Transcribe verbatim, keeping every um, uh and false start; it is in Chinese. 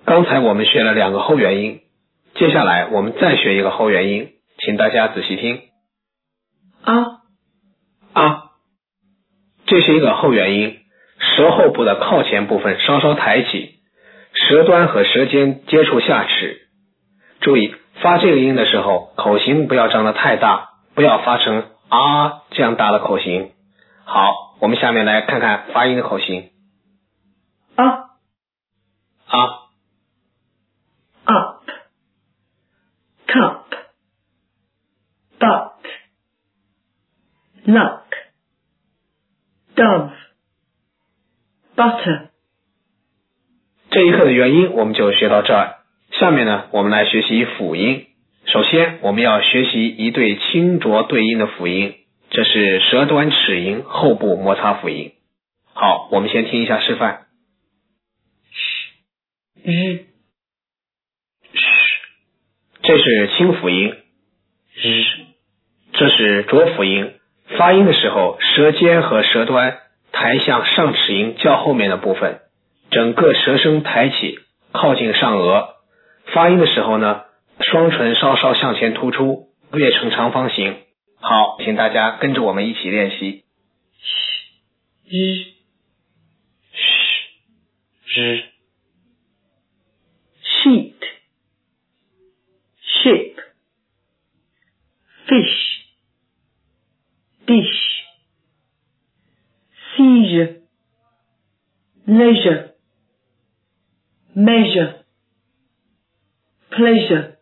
刚才我们学了两个后元音，接下来我们再学一个后元音，请大家仔细听。 啊啊，这是一个后元音，舌后部的靠前部分稍稍抬起，舌端和舌尖接触下齿。注意发这个音的时候，口型不要张得太大，不要发成啊这样大的口型。好，我们下面来看看发音的口型。 啊啊 up cup butt luck dove butter。 这一课的元音我们就学到这儿，下面呢我们来学习辅音。首先我们要学习一对清浊对音的辅音，这是舌端齿龈后部摩擦辅音。好，我们先听一下示范。 日这是清辅音，日，这是浊辅音。发音的时候，舌尖和舌端抬向上齿龈较后面的部分，整个舌身抬起，靠近上颚。发音的时候呢，双唇稍稍向前突出，略呈长方形。好，请大家跟着我们一起练习。 日日 sheet ship fish dish seizure leisure measure pleasure